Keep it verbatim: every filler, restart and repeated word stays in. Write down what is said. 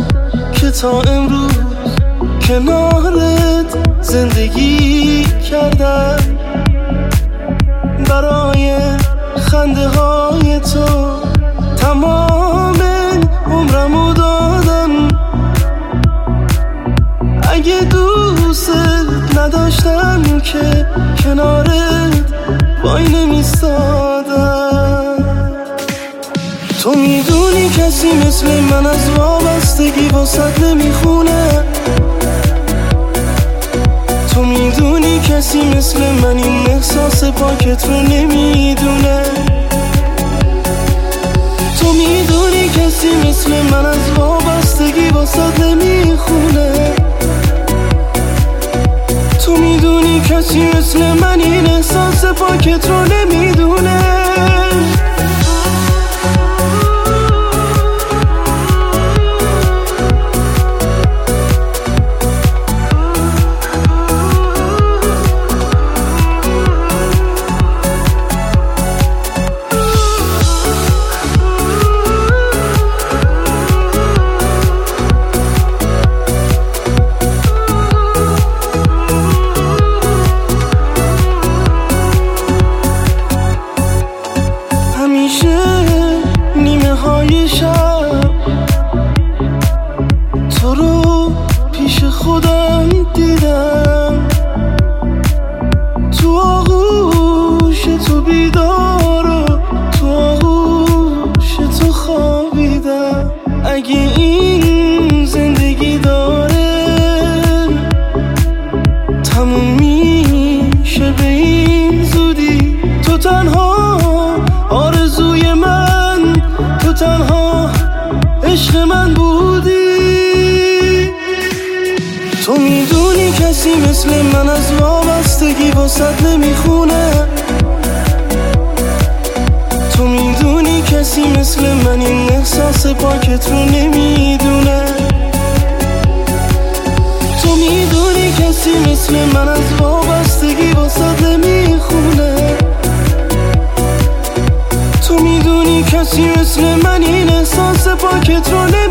که تا امروز کنارت زندگی کردم. برای خنده های تو تمام عمرمو دادم. اگه دوست نداشتم که کنارت وای نمیستادم. تو میدونی کسی مثل من از وابستگی واسط نمیخونه. تو میدونی کسی مثل من این احساس پاکت رو نمیدونه. تو میدونی کسی مثل من از وابستگی واسط نمیخونه. تو میدونی کسی مثل من این احساس پاکت رو نمیدونه. نیمه های شب تو رو پیش خودم دیدم. تو آغوش تو بیدار و تو آغوش تو خوابیدم. اگه این زندگی داره تموم میشه به این زودی. تو تنها آرزوی من، تو تنها عشق من بودی. تو میدونی کسی مثل من از وابستگی واسط نمیخونه. تو میدونی کسی مثل من این احساس پاکت رو نمیدونه. تو میدونی کسی مثل من از وابستگی واسط نمیخونه. تو میدونی کسی مثل من این احساس پاکت رو نمیدونه.